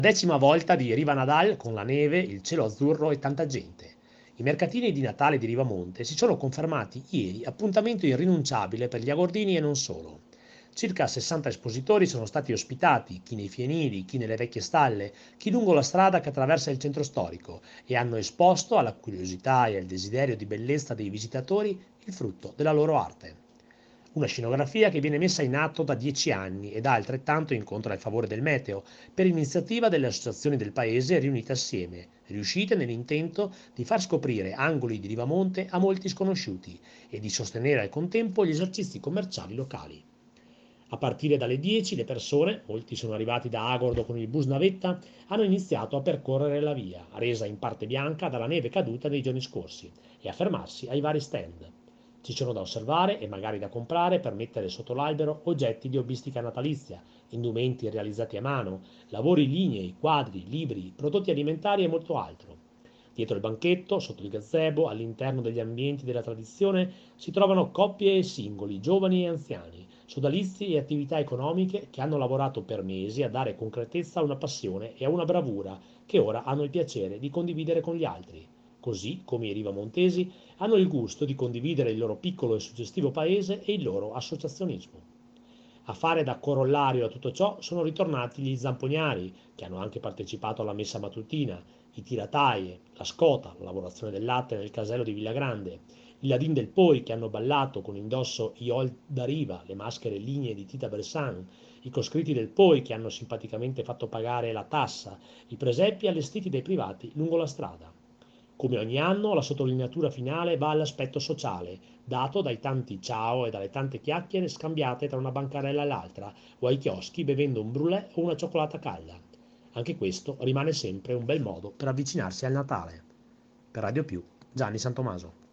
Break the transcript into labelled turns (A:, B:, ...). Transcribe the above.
A: Decima volta di Riva Nadal con la neve, il cielo azzurro e tanta gente. I mercatini di Natale di Rivamonte si sono confermati ieri appuntamento irrinunciabile per gli agordini e non solo. Circa 60 espositori sono stati ospitati, chi nei fienili, chi nelle vecchie stalle, chi lungo la strada che attraversa il centro storico, e hanno esposto alla curiosità e al desiderio di bellezza dei visitatori il frutto della loro arte. Una scenografia che viene messa in atto da 10 anni e da altrettanto incontra il favore del meteo, per iniziativa delle associazioni del paese riunite assieme, riuscite nell'intento di far scoprire angoli di Rivamonte a molti sconosciuti e di sostenere al contempo gli esercizi commerciali locali. A partire dalle 10 le persone, molti sono arrivati da Agordo con il bus navetta, hanno iniziato a percorrere la via, resa in parte bianca dalla neve caduta nei giorni scorsi, e a fermarsi ai vari stand. Ci sono da osservare e magari da comprare per mettere sotto l'albero oggetti di hobbistica natalizia, indumenti realizzati a mano, lavori lignei, quadri, libri, prodotti alimentari e molto altro. Dietro il banchetto, sotto il gazebo, all'interno degli ambienti della tradizione, si trovano coppie e singoli, giovani e anziani, sodalizi e attività economiche che hanno lavorato per mesi a dare concretezza a una passione e a una bravura che ora hanno il piacere di condividere con gli altri, così come i rivamontesi hanno il gusto di condividere il loro piccolo e suggestivo paese e il loro associazionismo. A fare da corollario a tutto ciò sono ritornati gli zamponiari, che hanno anche partecipato alla messa mattutina, i tirataie, la scota, la lavorazione del latte nel casello di Villagrande, i ladin del Poi che hanno ballato con indosso i Old da Riva, le maschere lignee di Tita Bressan, i coscritti del Poi che hanno simpaticamente fatto pagare la tassa, i presepi allestiti dai privati lungo la strada. Come ogni anno, la sottolineatura finale va all'aspetto sociale, dato dai tanti ciao e dalle tante chiacchiere scambiate tra una bancarella e l'altra, o ai chioschi bevendo un brulè o una cioccolata calda. Anche questo rimane sempre un bel modo per avvicinarsi al Natale. Per Radio Più, Gianni Santomaso.